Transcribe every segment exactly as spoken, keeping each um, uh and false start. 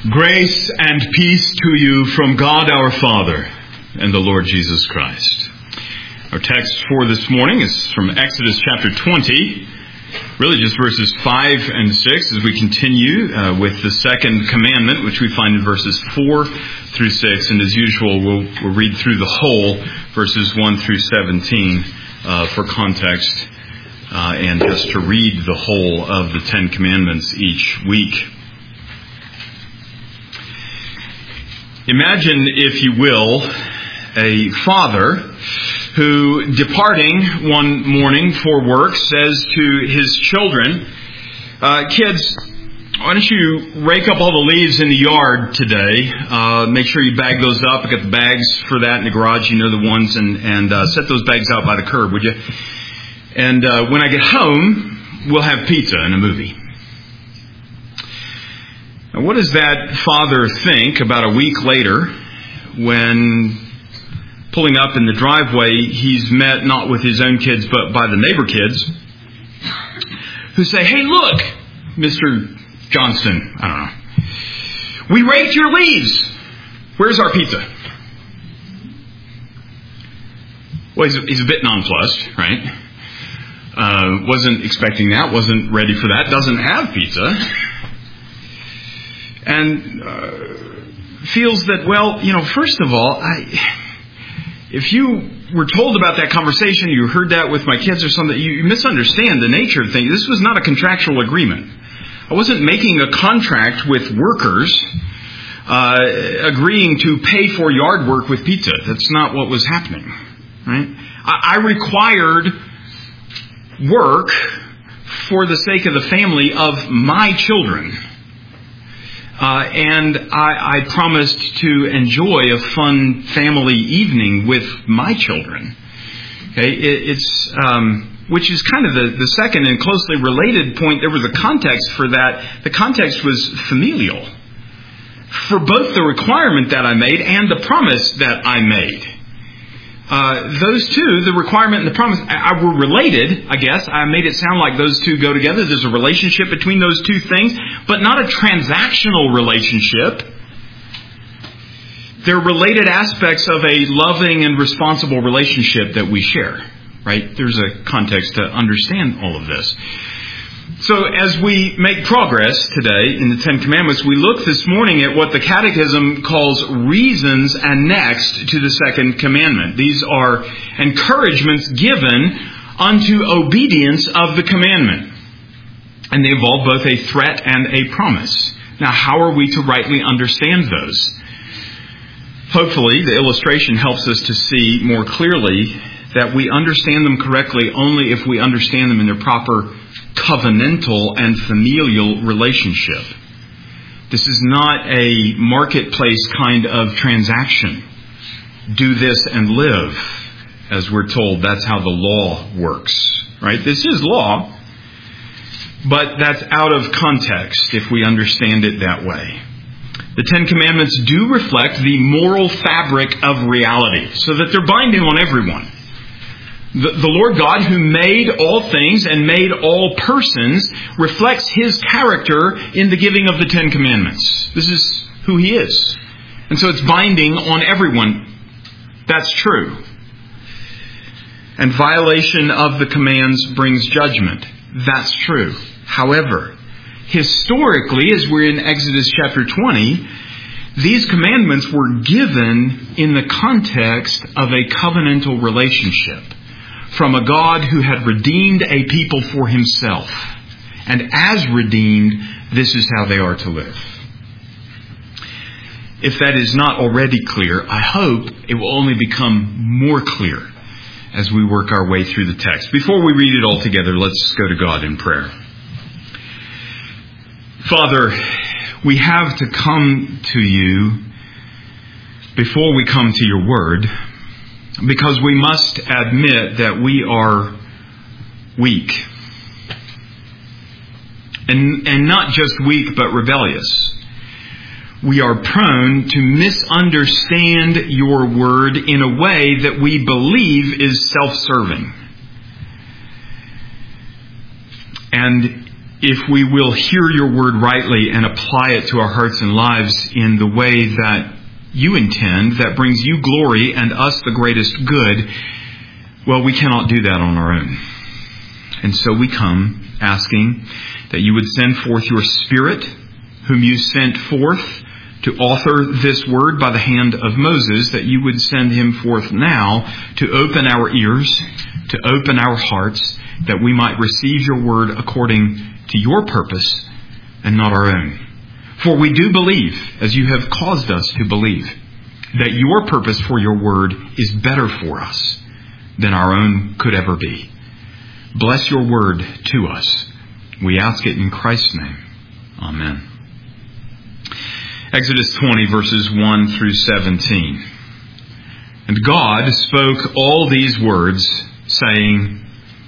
Grace and peace to you from God our Father and the Lord Jesus Christ. Our text for this morning is from Exodus chapter twenty, really just verses five and six as we continue uh, with the second commandment, which we find in verses four through six. And as usual, we'll, we'll read through the whole, verses one through seventeen, uh, for context, uh, and just to read the whole of the Ten Commandments each week. Imagine, if you will, a father who, departing one morning for work, says to his children, uh, kids, why don't you rake up all the leaves in the yard today? Uh, make sure you bag those up. I've got the bags for that in the garage. You know the ones. And, and uh, set those bags out by the curb, would you? And uh, when I get home, we'll have pizza and a movie. Now, what does that father think about a week later when, pulling up in the driveway, he's met not with his own kids but by the neighbor kids who say, "Hey, look, Mister Johnson, I don't know, we raked your leaves. Where's our pizza?" Well, he's a, he's a bit nonplussed, right? Uh, wasn't expecting that, wasn't ready for that, doesn't have pizza. And uh, feels that, well, you know, first of all, I, if you were told about that conversation, you heard that with my kids or something, you, you misunderstand the nature of things. This was not a contractual agreement. I wasn't making a contract with workers uh, agreeing to pay for yard work with pizza. That's not what was happening, right? I, I required work for the sake of the family of my children. Uh, and I, I promised to enjoy a fun family evening with my children. Okay, it, it's um, which is kind of the, the second and closely related point. There was a context for that. The context was familial for both the requirement that I made and the promise that I made. Uh, those two, the requirement and the promise, I, I were related, I guess. I made it sound like those two go together. There's a relationship between those two things, but not a transactional relationship. They're related aspects of a loving and responsible relationship that we share, right? There's a context to understand all of this. So as we make progress today in the Ten Commandments, we look this morning at what the Catechism calls reasons annexed to the Second Commandment. These are encouragements given unto obedience of the commandment. And they involve both a threat and a promise. Now, how are we to rightly understand those? Hopefully, the illustration helps us to see more clearly that we understand them correctly only if we understand them in their proper covenantal and familial relationship. This is not a marketplace kind of transaction. Do this and live, as we're told. That's how the law works, right? This is law, but that's out of context if we understand it that way. The Ten Commandments do reflect the moral fabric of reality, so that they're binding on everyone. The, the Lord God, who made all things and made all persons, reflects His character in the giving of the Ten Commandments. This is who He is. And so it's binding on everyone. That's true. And violation of the commands brings judgment. That's true. However, historically, as we're in Exodus chapter twenty, these commandments were given in the context of a covenantal relationship from a God who had redeemed a people for Himself. And as redeemed, this is how they are to live. If that is not already clear, I hope it will only become more clear as we work our way through the text. Before we read it all together, let's go to God in prayer. Father, we have to come to You before we come to Your Word, because we must admit that we are weak. And, and not just weak, but rebellious. We are prone to misunderstand Your Word in a way that we believe is self-serving. And if we will hear your word rightly and apply it to our hearts and lives in the way that you intend, that brings you glory and us the greatest good, well, we cannot do that on our own. And so we come asking that you would send forth your Spirit, whom you sent forth to author this word by the hand of Moses, that you would send him forth now to open our ears, to open our hearts, that we might receive your word according to your purpose and not our own. For we do believe, as you have caused us to believe, that your purpose for your word is better for us than our own could ever be. Bless your word to us. We ask it in Christ's name. Amen. Exodus twenty, verses one through seventeen. And God spoke all these words, saying,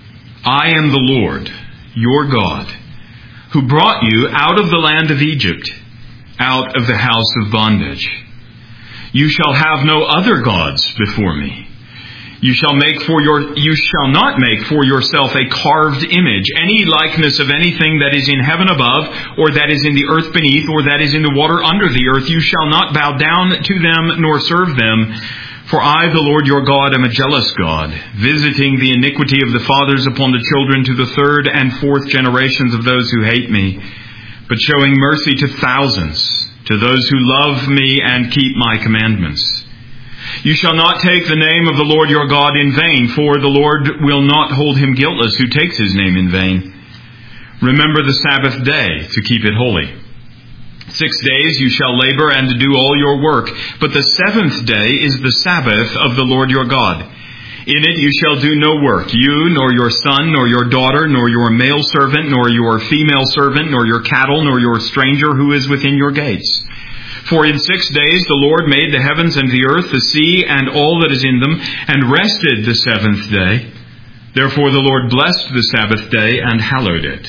I am the Lord, your God, who brought you out of the land of Egypt, out of the house of bondage. You shall have no other gods before me. You shall make for your you shall not make for yourself a carved image, any likeness of anything that is in heaven above, or that is in the earth beneath, or that is in the water under the earth. You shall not bow down to them nor serve them. For I, the Lord your God, am a jealous God, visiting the iniquity of the fathers upon the children to the third and fourth generations of those who hate me, but showing mercy to thousands, to those who love me and keep my commandments. You shall not take the name of the Lord your God in vain, for the Lord will not hold him guiltless who takes his name in vain. Remember the Sabbath day to keep it holy. Six days you shall labor and do all your work, but the seventh day is the Sabbath of the Lord your God. In it you shall do no work, you, nor your son, nor your daughter, nor your male servant, nor your female servant, nor your cattle, nor your stranger who is within your gates. For in six days the Lord made the heavens and the earth, the sea, and all that is in them, and rested the seventh day. Therefore the Lord blessed the Sabbath day and hallowed it.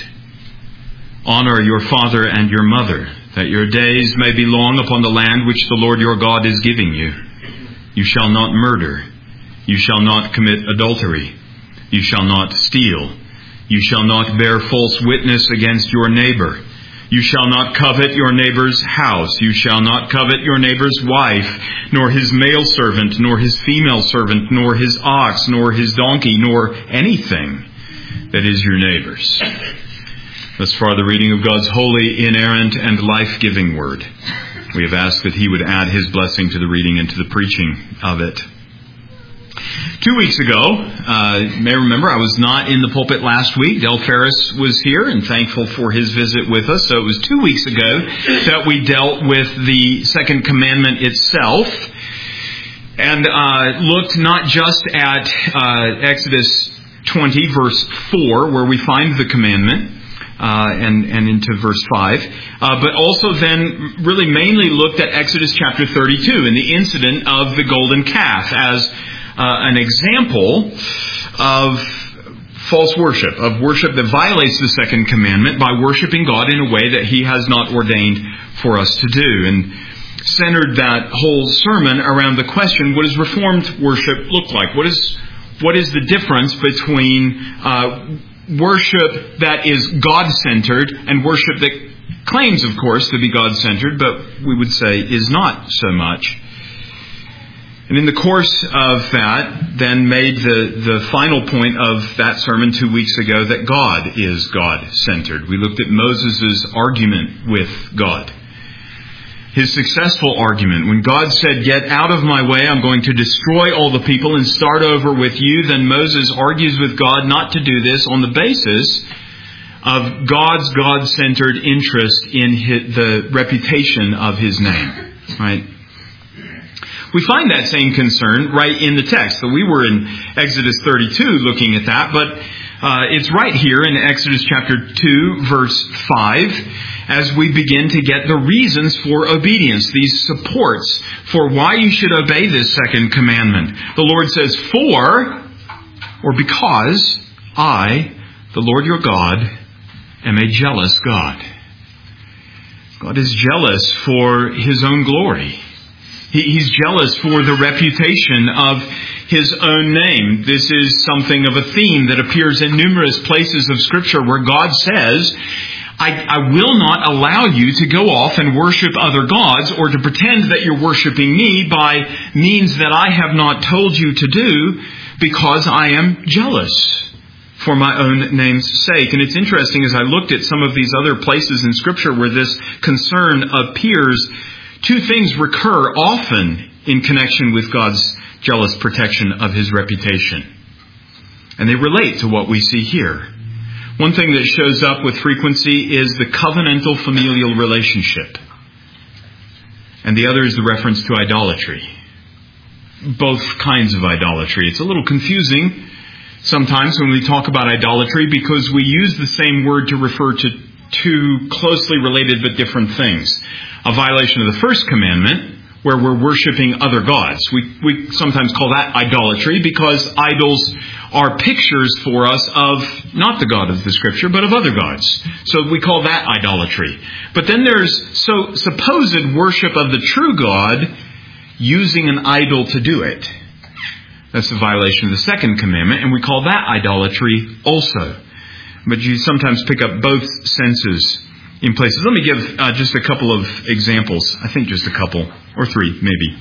Honor your father and your mother, that your days may be long upon the land which the Lord your God is giving you. You shall not murder. You shall not commit adultery. You shall not steal. You shall not bear false witness against your neighbor. You shall not covet your neighbor's house. You shall not covet your neighbor's wife, nor his male servant, nor his female servant, nor his ox, nor his donkey, nor anything that is your neighbor's. Thus far the reading of God's holy, inerrant, and life-giving word. We have asked that he would add his blessing to the reading and to the preaching of it. Two weeks ago, uh, you may remember, I was not in the pulpit last week. Del Ferris was here, and thankful for his visit with us. So it was two weeks ago that we dealt with the second commandment itself, and uh, looked not just at uh, Exodus twenty, verse four, where we find the commandment, uh, and, and into verse five, uh, but also then really mainly looked at Exodus chapter thirty-two and the incident of the golden calf as Uh, an example of false worship, of worship that violates the second commandment by worshiping God in a way that he has not ordained for us to do. And centered that whole sermon around the question, what does Reformed worship look like? What is what is the difference between uh, worship that is God-centered and worship that claims, of course, to be God-centered, but we would say is not so much? And in the course of that, then made the, the final point of that sermon two weeks ago that God is God-centered. We looked at Moses' argument with God. His successful argument. When God said, "Get out of my way, I'm going to destroy all the people and start over with you," then Moses argues with God not to do this on the basis of God's God-centered interest in his, the reputation of his name. Right? We find that same concern right in the text. So we were in Exodus thirty-two looking at that, but uh, it's right here in Exodus chapter two, verse five, as we begin to get the reasons for obedience, these supports for why you should obey this second commandment. The Lord says, "For," or because, "I, the Lord your God, am a jealous God." God is jealous for his own glory. He, he's jealous for the reputation of his own name. This is something of a theme that appears in numerous places of Scripture where God says, I, I will not allow you to go off and worship other gods or to pretend that you're worshiping me by means that I have not told you to do, because I am jealous for my own name's sake. And it's interesting, as I looked at some of these other places in Scripture where this concern appears, two things recur often in connection with God's jealous protection of his reputation. And they relate to what we see here. One thing that shows up with frequency is the covenantal familial relationship. And the other is the reference to idolatry. Both kinds of idolatry. It's a little confusing sometimes when we talk about idolatry because we use the same word to refer to two closely related but different things. A violation of the first commandment, where we're worshiping other gods. We we sometimes call that idolatry because idols are pictures for us of not the God of the Scripture, but of other gods. So we call that idolatry. But then there's so supposed worship of the true God using an idol to do it. That's a violation of the second commandment, and we call that idolatry also. But you sometimes pick up both senses in places. Let me give uh, just a couple of examples. I think just a couple, or three maybe.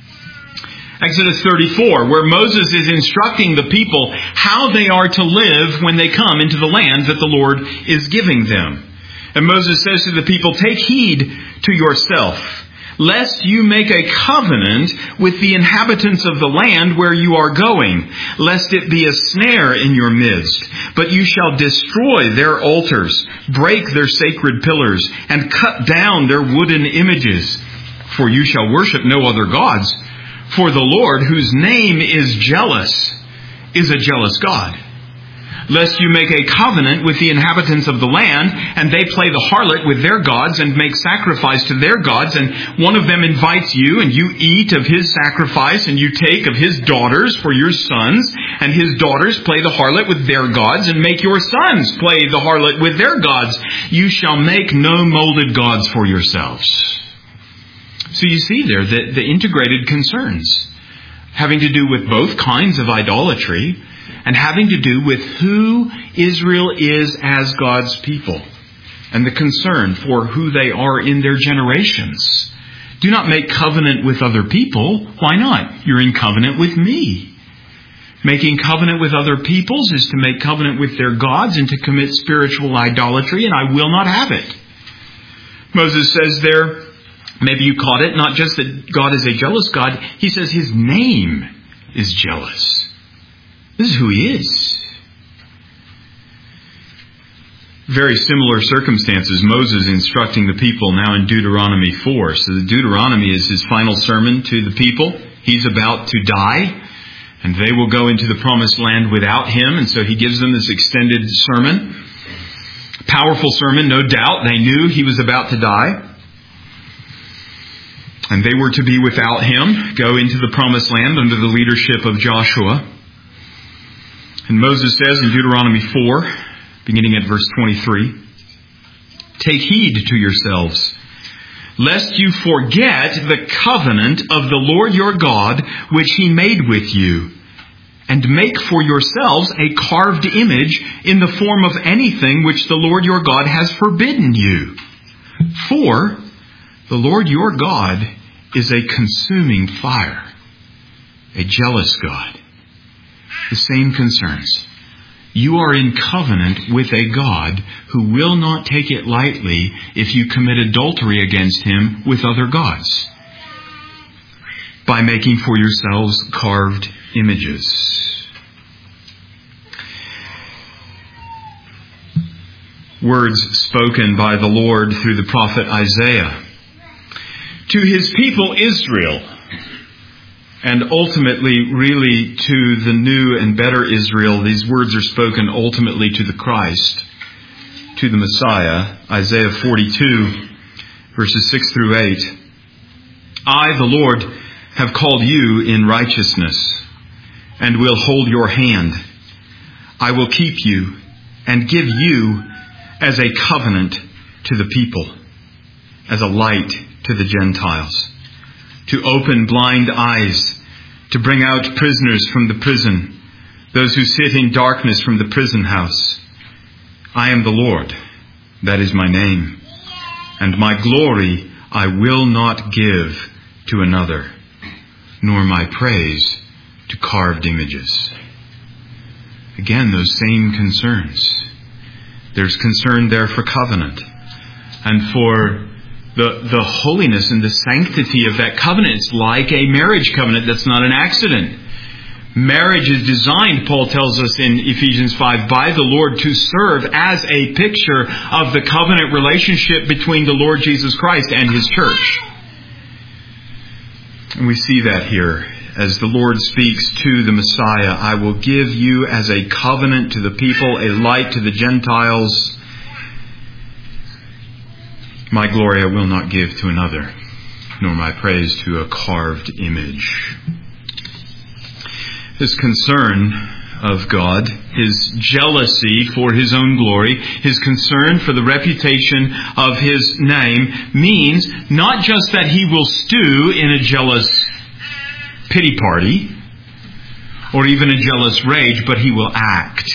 Exodus thirty-four, where Moses is instructing the people how they are to live when they come into the land that the Lord is giving them. And Moses says to the people, "Take heed to yourself, lest you make a covenant with the inhabitants of the land where you are going, lest it be a snare in your midst. But you shall destroy their altars, break their sacred pillars, and cut down their wooden images. For you shall worship no other gods. For the Lord, whose name is jealous, is a jealous God. Lest you make a covenant with the inhabitants of the land, and they play the harlot with their gods and make sacrifice to their gods, and one of them invites you, and you eat of his sacrifice, and you take of his daughters for your sons, and his daughters play the harlot with their gods, and make your sons play the harlot with their gods. You shall make no molded gods for yourselves." So you see there that the integrated concerns having to do with both kinds of idolatry, and having to do with who Israel is as God's people, and the concern for who they are in their generations. Do not make covenant with other people. Why not? You're in covenant with me. Making covenant with other peoples is to make covenant with their gods and to commit spiritual idolatry, and I will not have it. Moses says there, maybe you caught it, not just that God is a jealous God, he says his name is jealous. This is who he is. Very similar circumstances. Moses instructing the people now in Deuteronomy four. So the Deuteronomy is his final sermon to the people. He's about to die, and they will go into the promised land without him. And so he gives them this extended sermon. Powerful sermon, no doubt. They knew he was about to die. And they were to be without him, go into the promised land under the leadership of Joshua. And Moses says in Deuteronomy four, beginning at verse twenty-three, "Take heed to yourselves, lest you forget the covenant of the Lord your God, which he made with you, and make for yourselves a carved image in the form of anything which the Lord your God has forbidden you. For the Lord your God is a consuming fire, a jealous God." The same concerns. You are in covenant with a God who will not take it lightly if you commit adultery against him with other gods by making for yourselves carved images. Words spoken by the Lord through the prophet Isaiah to his people Israel, and ultimately, really, to the new and better Israel. These words are spoken ultimately to the Christ, to the Messiah. Isaiah forty-two, verses six through eight. "I, the Lord, have called you in righteousness, and will hold your hand. I will keep you, and give you as a covenant to the people, as a light to the Gentiles, to open blind eyes, to bring out prisoners from the prison, those who sit in darkness from the prison house. I am the Lord, that is my name, and my glory I will not give to another, nor my praise to carved images. Again, those same concerns. There's concern there for covenant and for the, the holiness and the sanctity of that covenant. It's like a marriage covenant. That's not an accident. Marriage is designed, Paul tells us in Ephesians five, by the Lord to serve as a picture of the covenant relationship between the Lord Jesus Christ and His church. And we see that here as the Lord speaks to the Messiah. I will give you as a covenant to the people, a light to the Gentiles. My glory I will not give to another, nor my praise to a carved image. His concern of God, His jealousy for His own glory, His concern for the reputation of His name means not just that He will stew in a jealous pity party or even a jealous rage, but He will act.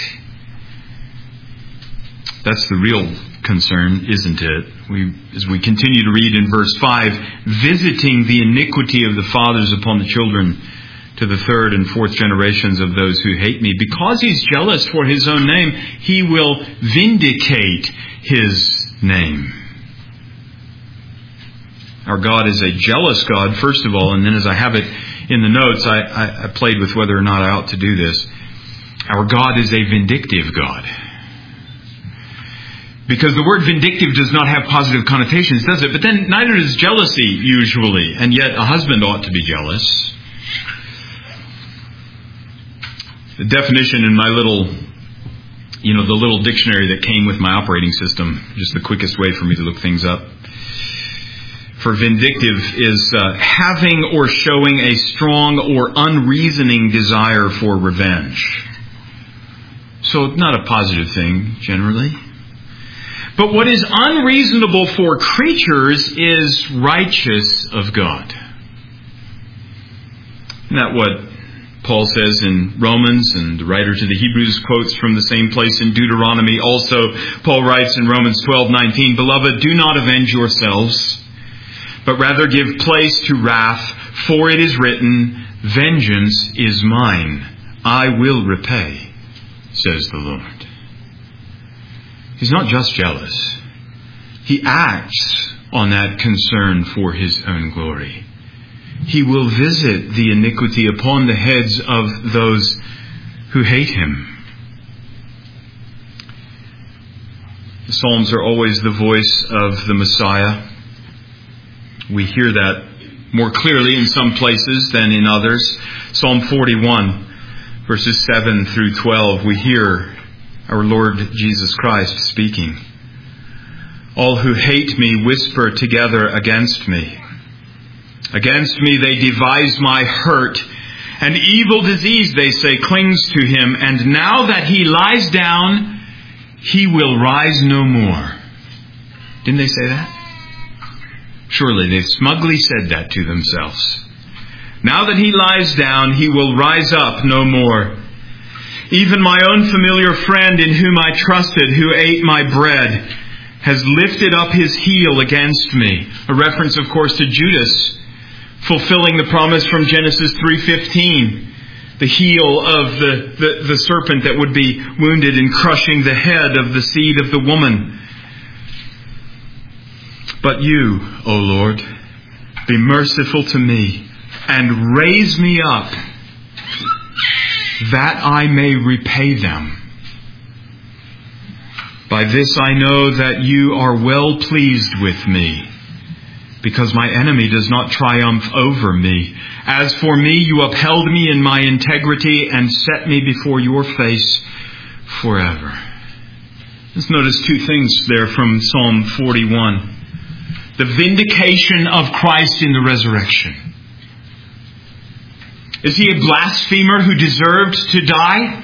That's the real concern, isn't it? We, as we continue to read in verse five, visiting the iniquity of the fathers upon the children to the third and fourth generations of those who hate me. Because He's jealous for His own name, He will vindicate His name. Our God is a jealous God, first of all, and then as I have it in the notes, I, I, I played with whether or not I ought to do this. Our God is a vindictive God. Because the word vindictive does not have positive connotations, does it? But then neither does jealousy usually, and yet a husband ought to be jealous. The definition in my little, you know, the little dictionary that came with my operating system, just the quickest way for me to look things up, for vindictive is uh, having or showing a strong or unreasoning desire for revenge. So not a positive thing, generally. But what is unreasonable for creatures is righteous of God. Isn't that what Paul says in Romans, and the writer to the Hebrews quotes from the same place in Deuteronomy? Also, Paul writes in Romans twelve nineteen, Beloved, do not avenge yourselves, but rather give place to wrath, for it is written, Vengeance is mine, I will repay, says the Lord. He's not just jealous. He acts on that concern for His own glory. He will visit the iniquity upon the heads of those who hate Him. The Psalms are always the voice of the Messiah. We hear that more clearly in some places than in others. Psalm forty-one, verses seven through twelve, we hear our Lord Jesus Christ speaking. All who hate me whisper together against me. Against me they devise my hurt. An evil disease, they say, clings to him. And now that he lies down, he will rise no more. Didn't they say that? Surely they've smugly said that to themselves. Now that he lies down, he will rise up no more. Even my own familiar friend in whom I trusted, who ate my bread, has lifted up his heel against me. A reference, of course, to Judas, fulfilling the promise from Genesis three fifteen. The heel of the, the, the serpent that would be wounded in crushing the head of the seed of the woman. But you, O Lord, be merciful to me and raise me up, that I may repay them. By this I know that you are well pleased with me, because my enemy does not triumph over me. As for me, you upheld me in my integrity and set me before your face forever. Let's notice two things there from Psalm forty-one. The vindication of Christ in the resurrection. Is he a blasphemer who deserved to die?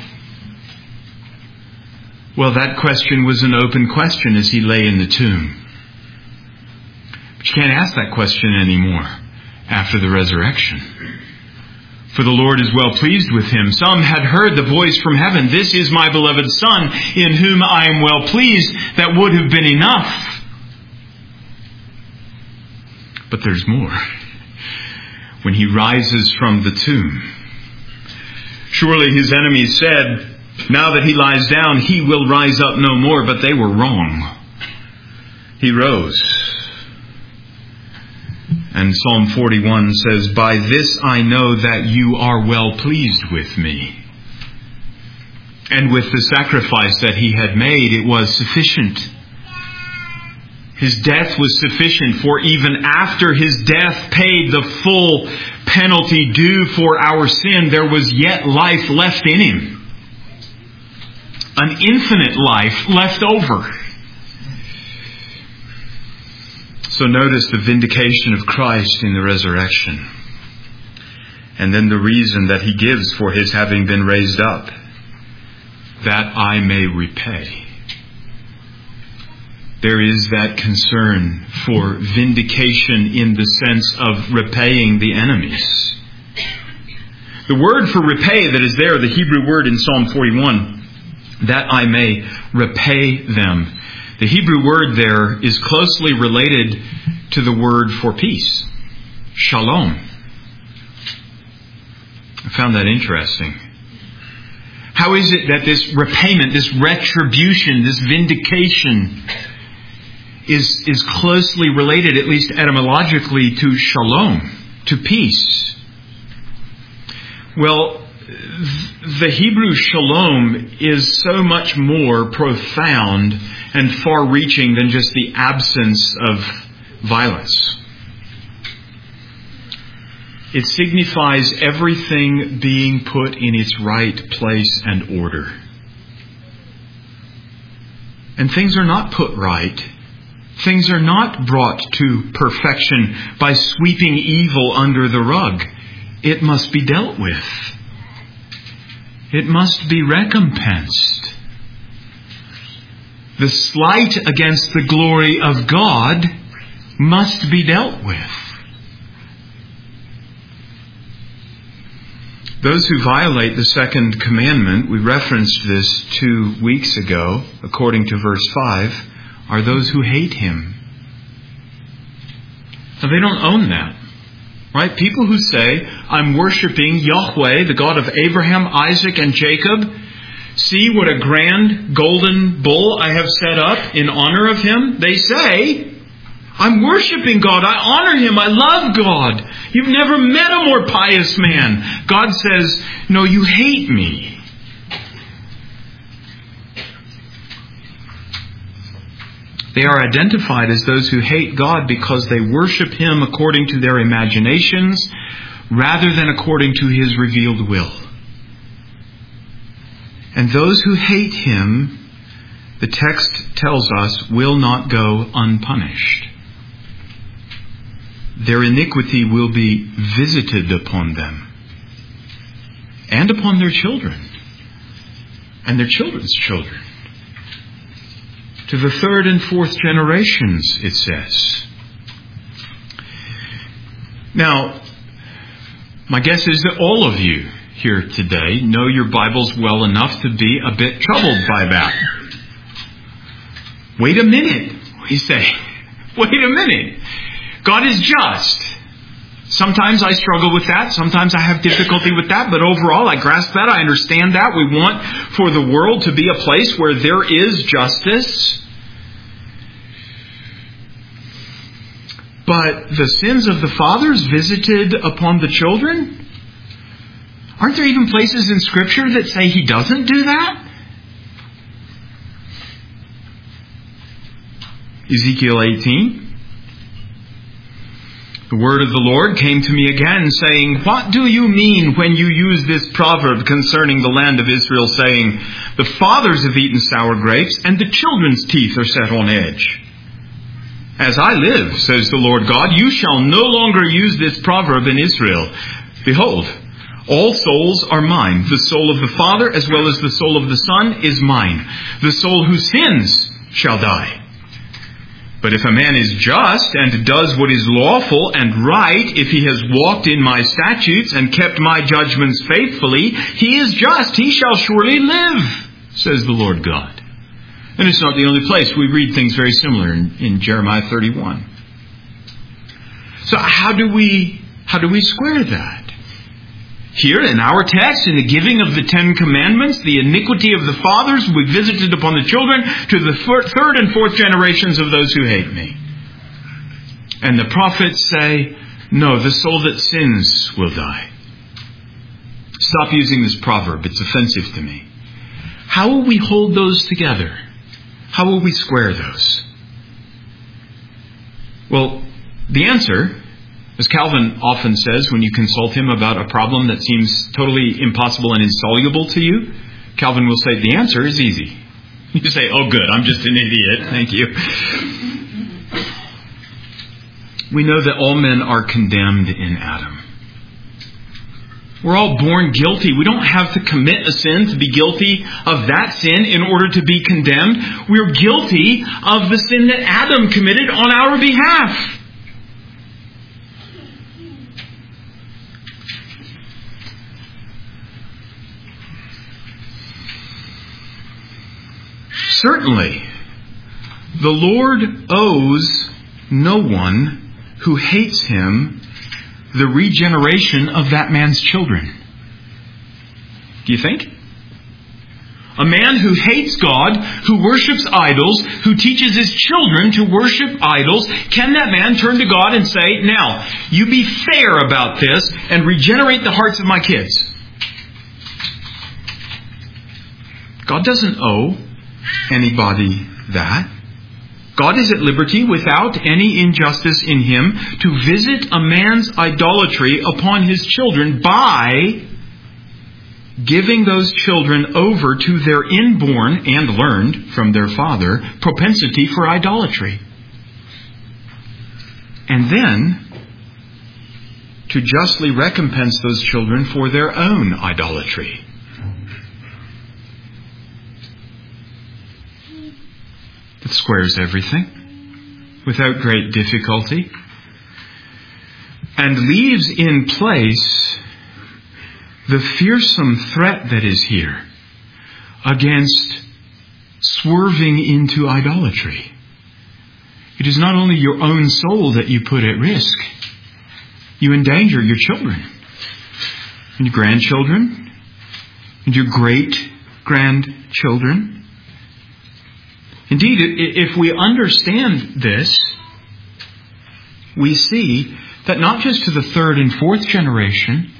Well, that question was an open question as he lay in the tomb. But you can't ask that question anymore. after the resurrection. For the Lord is well pleased with him. Some had heard the voice from heaven, "This is my beloved Son, in whom I am well pleased." That would have been enough. But there's more. When he rises from the tomb, surely his enemies said, "Now that he lies down, he will rise up no more." But they were wrong. He rose. And Psalm forty-one says, "By this I know that you are well pleased with me." And with the sacrifice that he had made, it was sufficient. His death was sufficient, for even after his death paid the full penalty due for our sin, there was yet life left in him. An infinite life left over. So notice the vindication of Christ in the resurrection. And then the reason that he gives for his having been raised up. That I may repay. There is that concern for vindication in the sense of repaying the enemies. The word for repay that is there, the Hebrew word in Psalm forty-one, that I may repay them. The Hebrew word there is closely related to the word for peace, shalom. I found that interesting. How is it that this repayment, this retribution, this vindication is, is closely related, at least etymologically, to shalom, to peace? Well, the Hebrew shalom is so much more profound and far-reaching than just the absence of violence. It signifies everything being put in its right place and order. And things are not put right. Things are not brought to perfection by sweeping evil under the rug. It must be dealt with. It must be recompensed. The slight against the glory of God must be dealt with. Those who violate the second commandment, we referenced this two weeks ago, according to verse five, are those who hate him. Now they don't own that. Right? People who say, I'm worshiping Yahweh, the God of Abraham, Isaac, and Jacob. See what a grand golden bull I have set up in honor of him. They say, I'm worshiping God. I honor him. I love God. You've never met a more pious man. God says, no, you hate me. They are identified as those who hate God because they worship him according to their imaginations rather than according to his revealed will. And those who hate him, the text tells us, will not go unpunished. Their iniquity will be visited upon them and upon their children and their children's children. To the third and fourth generations, it says. Now, my guess is that all of you here today know your Bibles well enough to be a bit troubled by that. Wait a minute, we say. Wait a minute. God is just. Sometimes I struggle with that. Sometimes I have difficulty with that. But overall, I grasp that. I understand that. We want for the world to be a place where there is justice. But the sins of the fathers visited upon the children? Aren't there even places in Scripture that say he doesn't do that? Ezekiel eighteen. The word of the Lord came to me again, saying, what do you mean when you use this proverb concerning the land of Israel, saying, the fathers have eaten sour grapes, and the children's teeth are set on edge? As I live, says the Lord God, you shall no longer use this proverb in Israel. Behold, all souls are mine. The soul of the Father as well as the soul of the Son is mine. The soul who sins shall die. But if a man is just and does what is lawful and right, if he has walked in my statutes and kept my judgments faithfully, he is just. He shall surely live, says the Lord God. And it's not the only place. We read things very similar in, in Jeremiah thirty-one. So how do we how do we square that? Here in our text, in the giving of the Ten Commandments, the iniquity of the fathers will be visited upon the children to the third and fourth generations of those who hate me. And the prophets say, no, the soul that sins will die. Stop using this proverb. It's offensive to me. How will we hold those together? How will we square those? Well, the answer, as Calvin often says when you consult him about a problem that seems totally impossible and insoluble to you, Calvin will say, the answer is easy. You say, oh good, I'm just an idiot. Thank you. We know that all men are condemned in Adam. We're all born guilty. We don't have to commit a sin to be guilty of that sin in order to be condemned. We're guilty of the sin that Adam committed on our behalf. Certainly, the Lord owes no one who hates him the regeneration of that man's children. Do you think? A man who hates God, who worships idols, who teaches his children to worship idols, can that man turn to God and say, now, you be fair about this and regenerate the hearts of my kids? God doesn't owe anybody that. God is at liberty without any injustice in him to visit a man's idolatry upon his children by giving those children over to their inborn and learned from their father propensity for idolatry. And then to justly recompense those children for their own idolatry. It squares everything without great difficulty and leaves in place the fearsome threat that is here against swerving into idolatry. It is not only your own soul that you put at risk. You endanger your children and your grandchildren and your great-grandchildren. Indeed, if we understand this, we see that not just to the third and fourth generation,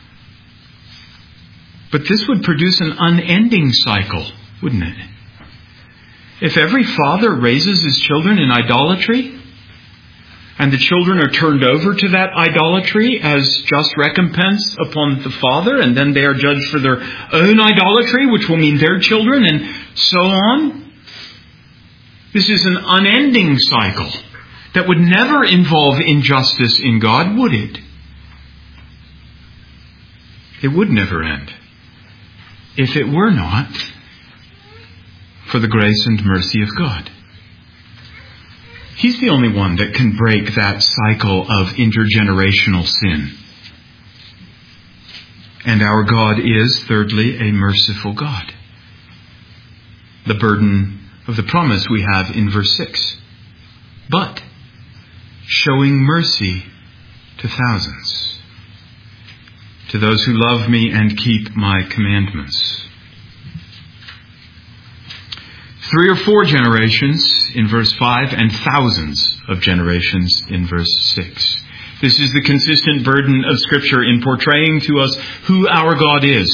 but this would produce an unending cycle, wouldn't it? If every father raises his children in idolatry, and the children are turned over to that idolatry as just recompense upon the father, and then they are judged for their own idolatry, which will mean their children, and so on. This is an unending cycle that would never involve injustice in God, would it? It would never end if it were not for the grace and mercy of God. He's the only one that can break that cycle of intergenerational sin. And our God is, thirdly, a merciful God. The burden of the promise we have in verse six. But showing mercy to thousands, to those who love me and keep my commandments. Three or four generations in verse five and thousands of generations in verse six. This is the consistent burden of Scripture in portraying to us who our God is.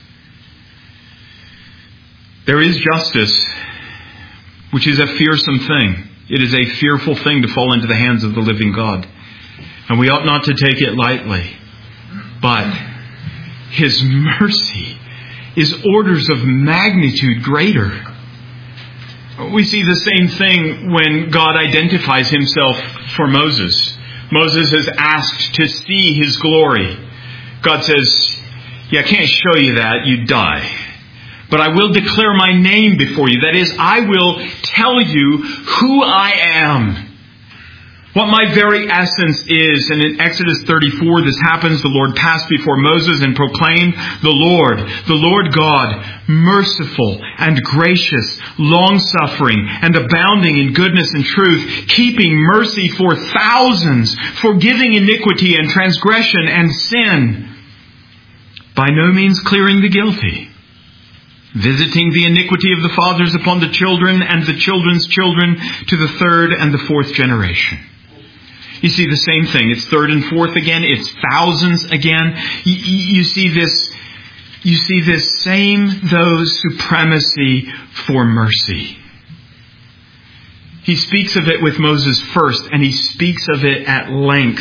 There is justice, which is a fearsome thing. It is a fearful thing to fall into the hands of the living God. And we ought not to take it lightly. But His mercy is orders of magnitude greater. We see the same thing when God identifies Himself for Moses. Moses is asked to see His glory. God says, yeah, I can't show you that. You'd die. but I will declare my name before you. That is, I will tell you who I am. What my very essence is. And in Exodus thirty-four, this happens. The Lord passed before Moses and proclaimed, the Lord, the Lord God, merciful and gracious, long-suffering and abounding in goodness and truth, keeping mercy for thousands, forgiving iniquity and transgression and sin, by no means clearing the guilty, visiting the iniquity of the fathers upon the children and the children's children to the third and the fourth generation. You see the same thing. It's third and fourth again. It's thousands again. You, you see this, you see this same, though, supremacy for mercy. He speaks of it with Moses first, and he speaks of it at length,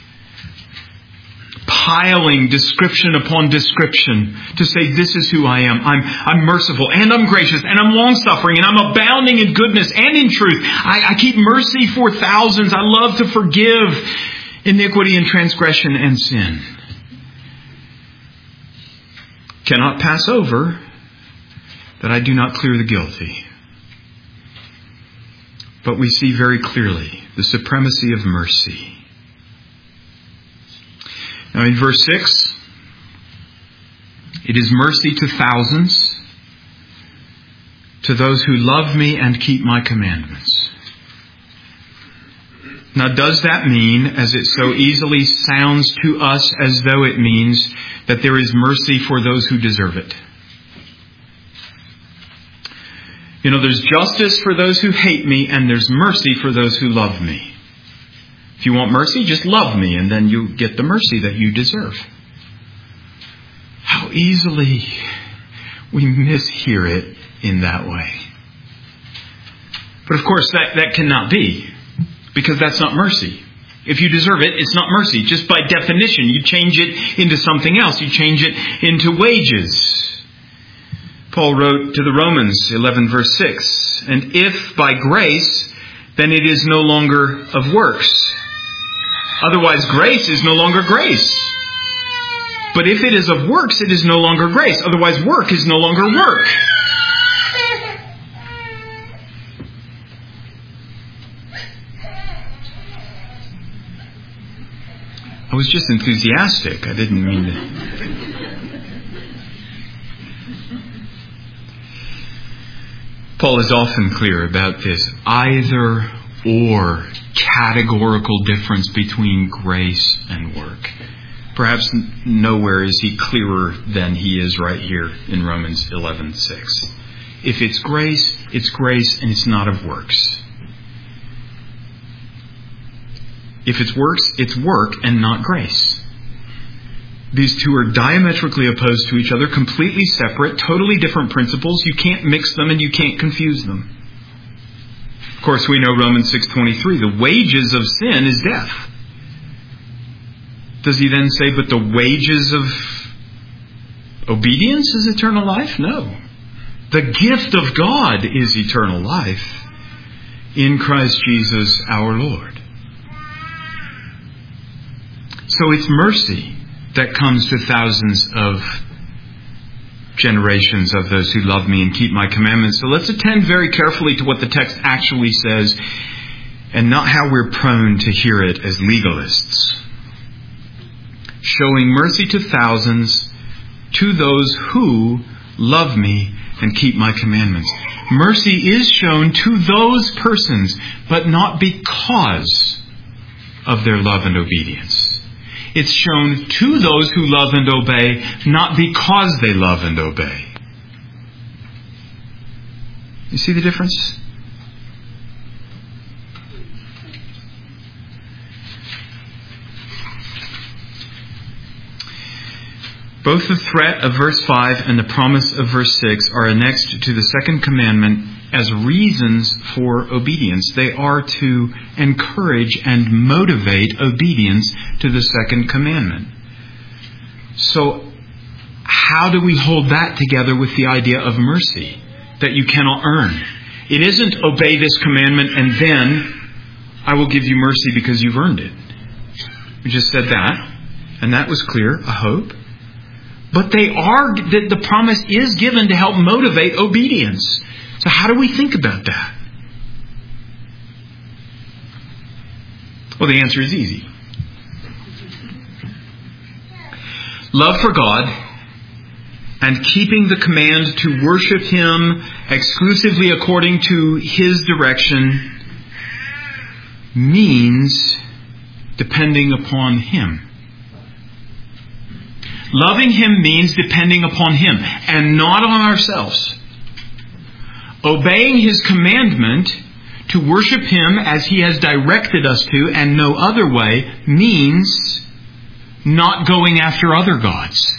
piling description upon description to say, this is who I am. I'm, I'm merciful and I'm gracious and I'm long-suffering and I'm abounding in goodness and in truth. I, I keep mercy for thousands. I love to forgive iniquity and transgression and sin. Cannot pass over that I do not clear the guilty. But we see very clearly the supremacy of mercy. Now in verse six, it is mercy to thousands, to those who love me and keep my commandments. Now does that mean, as it so easily sounds to us, as though it means that there is mercy for those who deserve it? You know, there's justice for those who hate me, and there's mercy for those who love me. If you want mercy, just love me, and then you get the mercy that you deserve. How easily we mishear it in that way. But of course, that, that cannot be, because that's not mercy. If you deserve it, it's not mercy. Just by definition, you change it into something else. You change it into wages. Paul wrote to the Romans, eleven verse six, and if by grace, then it is no longer of works. Otherwise, grace is no longer grace. But if it is of works, it is no longer grace. Otherwise, work is no longer work. I was just enthusiastic. I didn't mean to. Paul is often clear about this either or categorical difference between grace and work. Perhaps nowhere is he clearer than he is right here in Romans eleven six. If it's grace, it's grace and it's not of works. If it's works, it's work and not grace. These two are diametrically opposed to each other, completely separate, totally different principles. You can't mix them and you can't confuse them. Of course, we know Romans six twenty-three, the wages of sin is death. Does he then say, but the wages of obedience is eternal life? No. The gift of God is eternal life in Christ Jesus our Lord. So it's mercy that comes to thousands of generations of those who love me and keep my commandments. So let's attend very carefully to what the text actually says and not how we're prone to hear it as legalists. Showing mercy to thousands, to those who love me and keep my commandments. Mercy is shown to those persons, but not because of their love and obedience. It's shown to those who love and obey, not because they love and obey. You see the difference? Both the threat of verse five and the promise of verse six are annexed to the second commandment as reasons for obedience. They are to encourage and motivate obedience to the second commandment. So, how do we hold that together with the idea of mercy that you cannot earn? It isn't obey this commandment and then I will give you mercy because you've earned it. We just said that, and that was clear, I hope. But they are, the, the promise is given to help motivate obedience. So how do we think about that? Well, the answer is easy. Love for God and keeping the command to worship Him exclusively according to His direction means depending upon Him. Loving Him means depending upon Him and not on ourselves. Obeying His commandment to worship Him as He has directed us to and no other way means not going after other gods,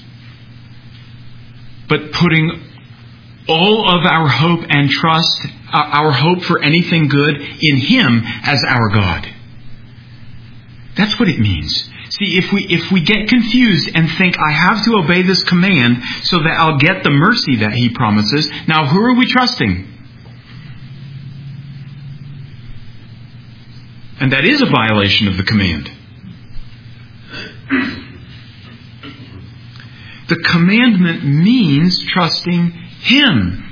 but putting all of our hope and trust, our hope for anything good in Him as our God. That's what it means. See, if we if we get confused and think, I have to obey this command so that I'll get the mercy that He promises, now who are we trusting? And that is a violation of the command. The commandment means trusting Him.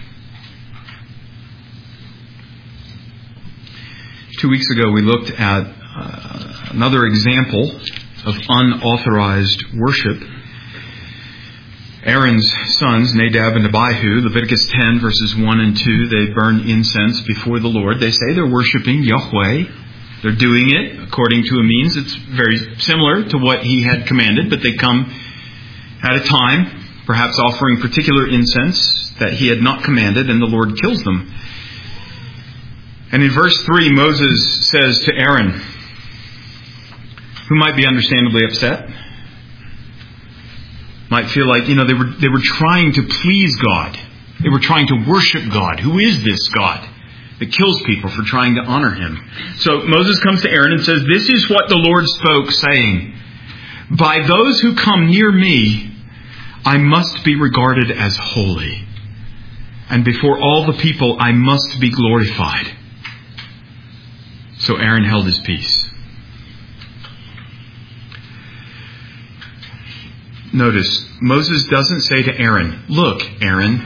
Two weeks ago we looked at uh, another example of unauthorized worship. Aaron's sons, Nadab and Abihu, Leviticus ten verses one and two, they burn incense before the Lord. They say they're worshiping Yahweh. They're doing it according to a means that's very similar to what He had commanded, but they come at a time, perhaps offering particular incense that He had not commanded, and the Lord kills them. And in verse three, Moses says to Aaron, who might be understandably upset, might feel like, you know, they were they were trying to please God. They were trying to worship God. Who is this God that kills people for trying to honor Him? So Moses comes to Aaron and says, this is what the Lord spoke, saying, by those who come near me, I must be regarded as holy, and before all the people I must be glorified. So Aaron held his peace. Notice, Moses doesn't say to Aaron, look, Aaron,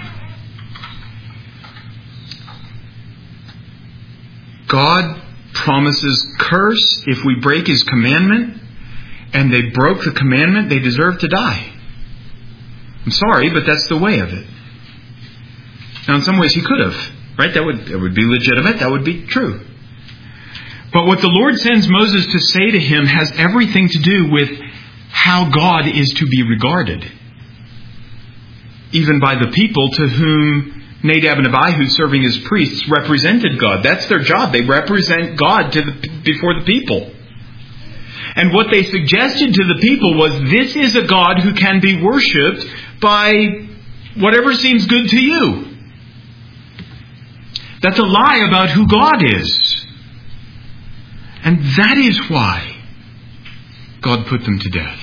God promises curse if we break His commandment, and they broke the commandment, they deserve to die. I'm sorry, but that's the way of it. Now, in some ways, He could have, right? That would, that would be legitimate. That would be true. But what the Lord sends Moses to say to him has everything to do with how God is to be regarded, even by the people to whom Nadab and Abihu, serving as priests, represented God. That's their job. They represent God to the, before the people. And what they suggested to the people was, this is a God who can be worshipped by whatever seems good to you. That's a lie about who God is. And that is why God put them to death.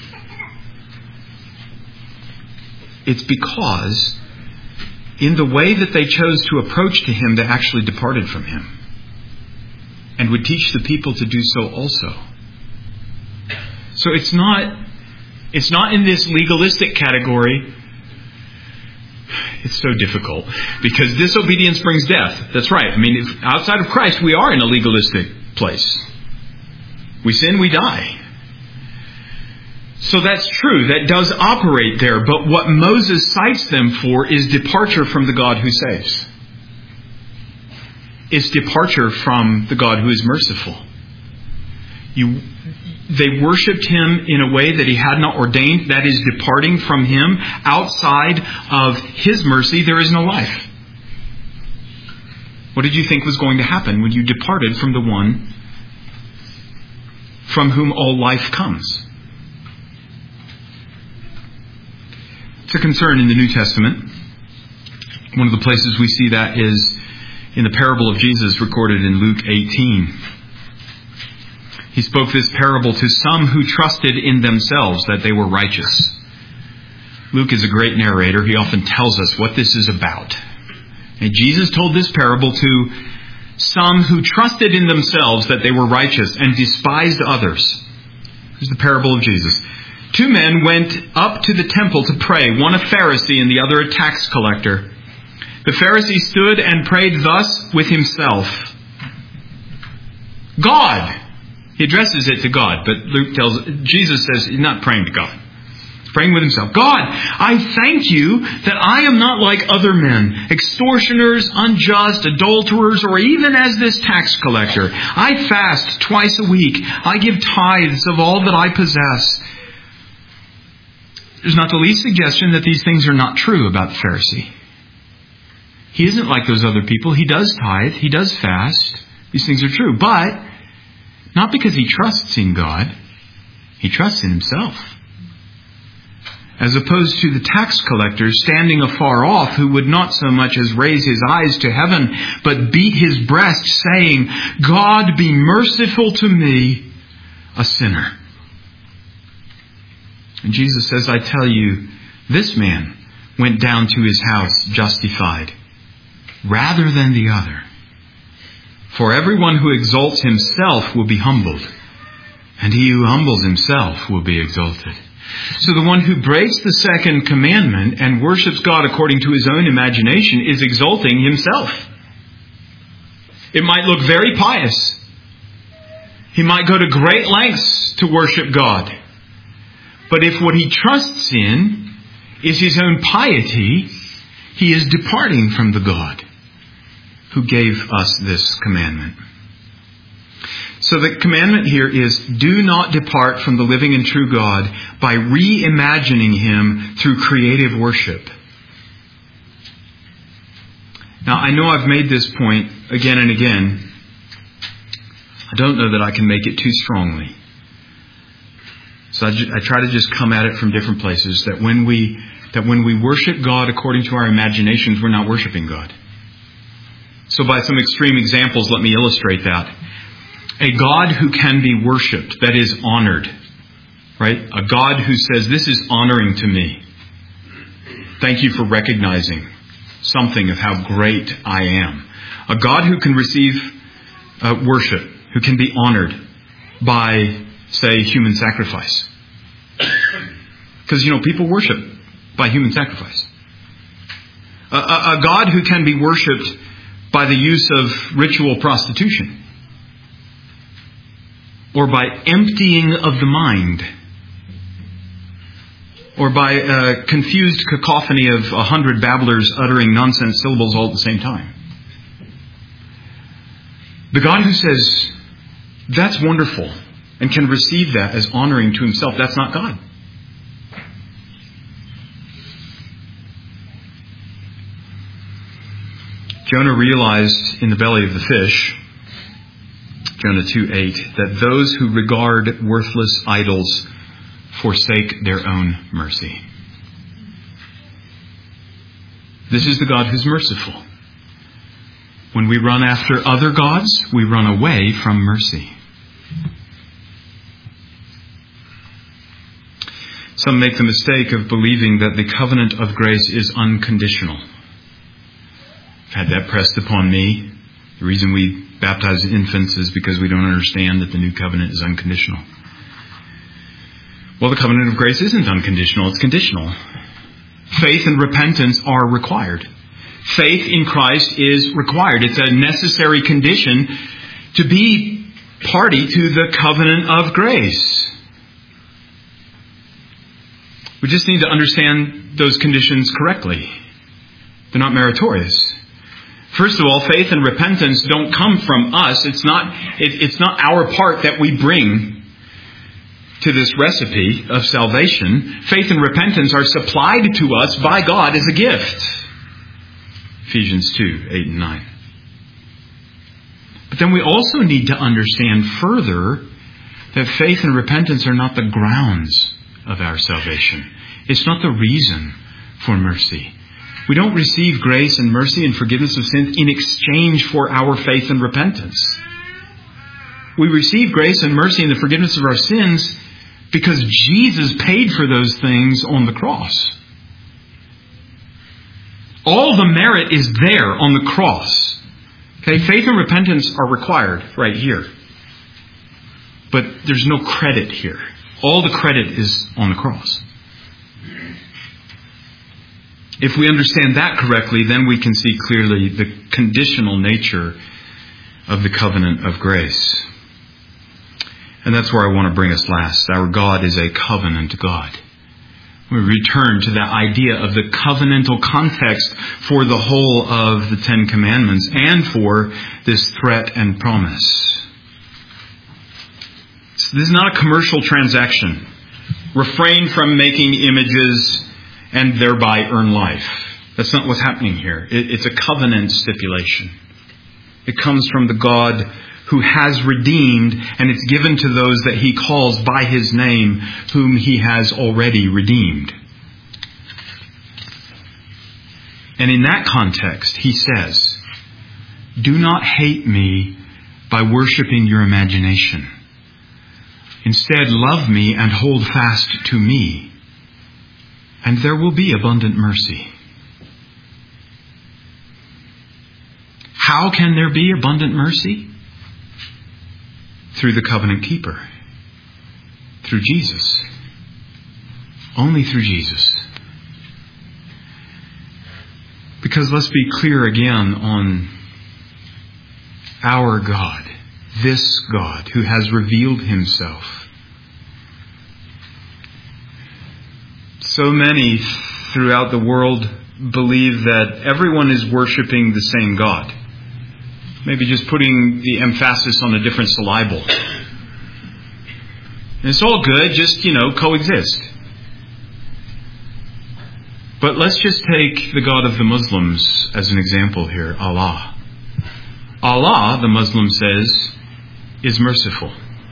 It's because in the way that they chose to approach to Him, they actually departed from Him, and would teach the people to do so also. So it's not, it's not in this legalistic category. It's so difficult because disobedience brings death. That's right. I mean, if outside of Christ, we are in a legalistic place. We sin, we die. So that's true. That does operate there. But what Moses cites them for is departure from the God who saves. It's departure from the God who is merciful. You, they worshipped Him in a way that He had not ordained. That is departing from Him. Outside of His mercy, there is no life. What did you think was going to happen when you departed from the one from whom all life comes? It's a concern in the New Testament. One of the places we see that is in the parable of Jesus recorded in Luke eighteen. He spoke this parable to some who trusted in themselves that they were righteous. Luke is a great narrator. He often tells us what this is about. And Jesus told this parable to some who trusted in themselves that they were righteous and despised others. This is the parable of Jesus. Two men went up to the temple to pray, one a Pharisee and the other a tax collector. The Pharisee stood and prayed thus with himself. God. He addresses it to God, but Luke tells, Jesus says he's not praying to God. He's praying with himself. God, I thank you that I am not like other men, extortioners, unjust, adulterers, or even as this tax collector. I fast twice a week. I give tithes of all that I possess. There's not the least suggestion that these things are not true about the Pharisee. He isn't like those other people. He does tithe. He does fast. These things are true. But not because he trusts in God. He trusts in himself. As opposed to the tax collector standing afar off, who would not so much as raise his eyes to heaven, but beat his breast, saying, God, be merciful to me, a sinner. And Jesus says, I tell you, this man went down to his house justified, rather than the other. For everyone who exalts himself will be humbled, and he who humbles himself will be exalted. So the one who breaks the second commandment and worships God according to his own imagination is exalting himself. It might look very pious. He might go to great lengths to worship God. But if what he trusts in is his own piety, he is departing from the God who gave us this commandment. So the commandment here is, do not depart from the living and true God by reimagining him through creative worship. Now, I know I've made this point again and again. I don't know that I can make it too strongly. So I, I try to just come at it from different places, that when we that when we worship God according to our imaginations, we're not worshiping God. So by some extreme examples, let me illustrate that. A God who can be worshipped, that is honored, right? A God who says, this is honoring to me. Thank you for recognizing something of how great I am. A God who can receive uh, worship, who can be honored by, say, human sacrifice. Because, you know, people worship by human sacrifice. A, a, a God who can be worshipped by the use of ritual prostitution. Or by emptying of the mind. Or by a confused cacophony of a hundred babblers uttering nonsense syllables all at the same time. The God who says, that's wonderful, and can receive that as honoring to himself, that's not God. Jonah realized in the belly of the fish, Jonah two eight, that those who regard worthless idols forsake their own mercy. This is the God who's merciful. When we run after other gods, we run away from mercy. Some make the mistake of believing that the covenant of grace is unconditional. I've had that pressed upon me. The reason we baptize infants is because we don't understand that the new covenant is unconditional. Well, the covenant of grace isn't unconditional, it's conditional. Faith and repentance are required. Faith in Christ is required. It's a necessary condition to be party to the covenant of grace. We just need to understand those conditions correctly. They're not meritorious. First of all, faith and repentance don't come from us. It's not, it, it's not our part that we bring to this recipe of salvation. Faith and repentance are supplied to us by God as a gift. Ephesians two, eight and nine. But then we also need to understand further that faith and repentance are not the grounds of our salvation. It's not the reason for mercy. We don't receive grace and mercy and forgiveness of sins in exchange for our faith and repentance. We receive grace and mercy and the forgiveness of our sins because Jesus paid for those things on the cross. All the merit is there on the cross. Okay, faith and repentance are required right here. But there's no credit here. All the credit is on the cross. If we understand that correctly, then we can see clearly the conditional nature of the covenant of grace. And that's where I want to bring us last. Our God is a covenant God. We return to that idea of the covenantal context for the whole of the Ten Commandments and for this threat and promise. So this is not a commercial transaction. Refrain from making images and thereby earn life. That's not what's happening here. It, it's a covenant stipulation. It comes from the God who has redeemed, and it's given to those that He calls by His name, whom He has already redeemed. And in that context, He says, do not hate me by worshiping your imagination. Instead, love me and hold fast to me, and there will be abundant mercy. How can there be abundant mercy? Through the covenant keeper. Through Jesus. Only through Jesus. Because let's be clear again on our God. This God who has revealed Himself. So many throughout the world believe that everyone is worshiping the same God. Maybe just putting the emphasis on a different syllable. And it's all good, just, you know, coexist. But let's just take the God of the Muslims as an example here, Allah. Allah, the Muslim says, is merciful.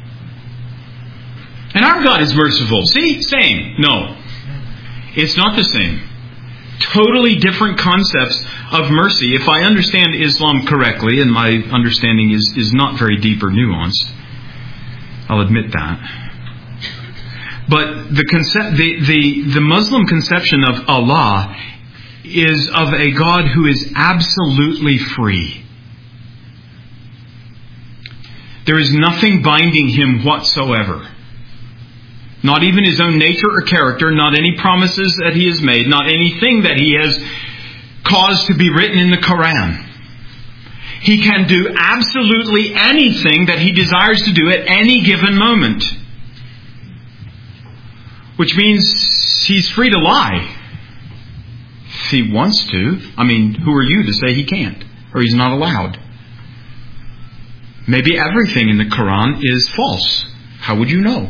And our God is merciful. See? Same. No. It's not the same. Totally different concepts of mercy. If I understand Islam correctly, and my understanding is, is not very deep or nuanced, I'll admit that. But the concept, the, the, the Muslim conception of Allah is of a God who is absolutely free. There is nothing binding Him whatsoever. Not even His own nature or character, not any promises that He has made, not anything that He has caused to be written in the Quran. He can do absolutely anything that He desires to do at any given moment. Which means He's free to lie. If He wants to. I mean, who are you to say He can't? Or He's not allowed? Maybe everything in the Quran is false. How would you know?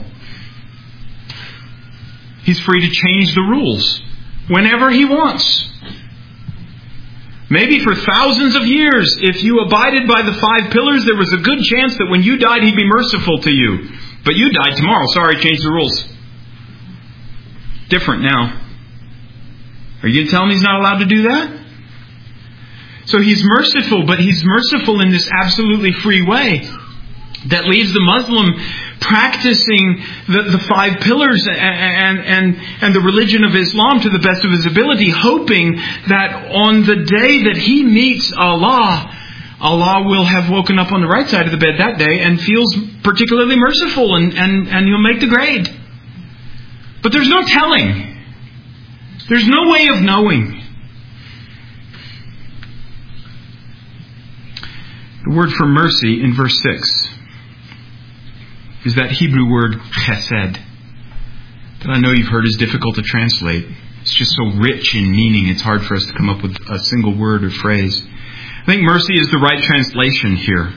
He's free to change the rules whenever He wants. Maybe for thousands of years, if you abided by the five pillars, there was a good chance that when you died, He'd be merciful to you. But you died tomorrow. Sorry, change the rules. Different now. Are you going to tell me He's not allowed to do that? So He's merciful, but He's merciful in this absolutely free way that leaves the Muslim practicing the, the five pillars and, and, and the religion of Islam to the best of his ability, hoping that on the day that he meets Allah, Allah will have woken up on the right side of the bed that day and feels particularly merciful, and, and, and He'll make the grade. But there's no telling. There's no way of knowing. The word for mercy in verse six is that Hebrew word chesed, that I know you've heard is difficult to translate. It's just so rich in meaning, it's hard for us to come up with a single word or phrase. I think mercy is the right translation here.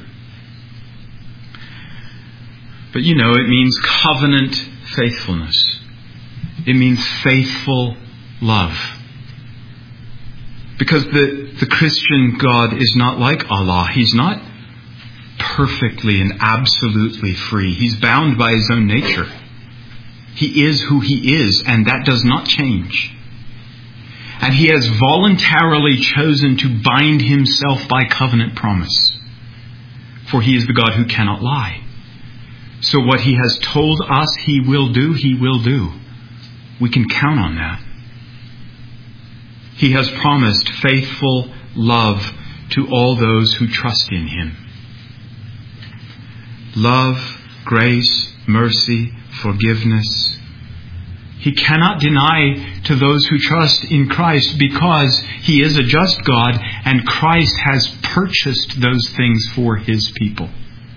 But you know, it means covenant faithfulness. It means faithful love. Because the, the Christian God is not like Allah. He's not perfectly and absolutely free. He's bound by His own nature. He is who He is, and that does not change. And He has voluntarily chosen to bind Himself by covenant promise. For He is the God who cannot lie. So what He has told us He will do, He will do. We can count on that. He has promised faithful love to all those who trust in Him. Love, grace, mercy, forgiveness. He cannot deny to those who trust in Christ because He is a just God and Christ has purchased those things for His people.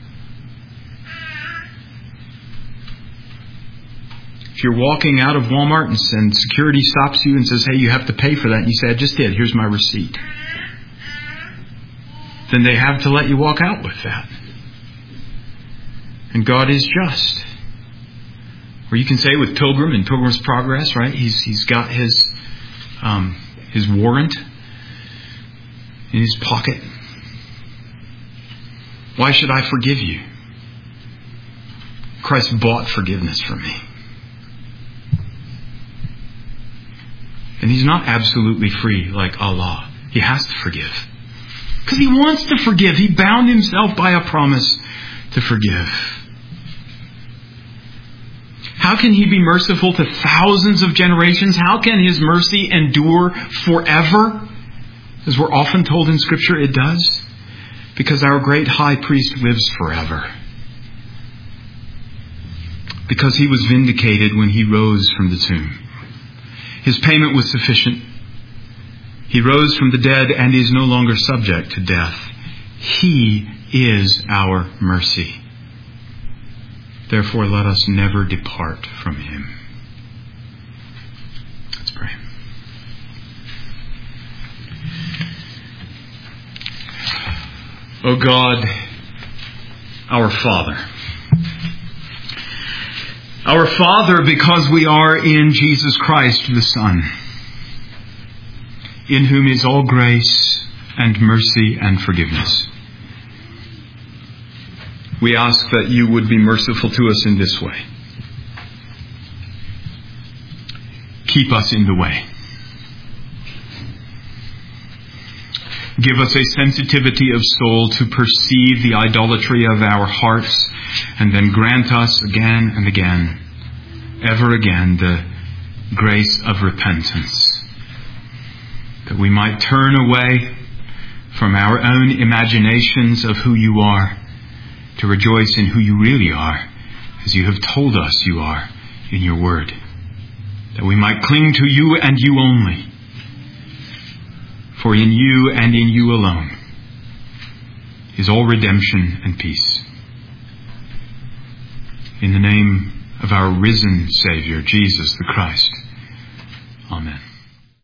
If you're walking out of Walmart and, and security stops you and says, hey, you have to pay for that, and you say, I just did, here's my receipt, then they have to let you walk out with that. And God is just. Or you can say with Pilgrim in Pilgrim's Progress, right? He's he's got his um, his warrant in his pocket. Why should I forgive you? Christ bought forgiveness for me. And He's not absolutely free like Allah. He has to forgive. Because He wants to forgive. He bound Himself by a promise to forgive. How can He be merciful to thousands of generations? How can His mercy endure forever? As we're often told in Scripture, it does. Because our great high priest lives forever. Because He was vindicated when He rose from the tomb. His payment was sufficient. He rose from the dead and is no longer subject to death. He is our mercy. Therefore, let us never depart from Him. Let's pray. O God, our Father. Our Father, because we are in Jesus Christ, the Son, in whom is all grace and mercy and forgiveness. We ask that You would be merciful to us in this way. Keep us in the way. Give us a sensitivity of soul to perceive the idolatry of our hearts, and then grant us again and again, ever again, the grace of repentance, that we might turn away from our own imaginations of who You are, to rejoice in who You really are, as You have told us You are in Your Word, that we might cling to You and You only. For in You and in You alone is all redemption and peace. In the name of our risen Savior, Jesus the Christ,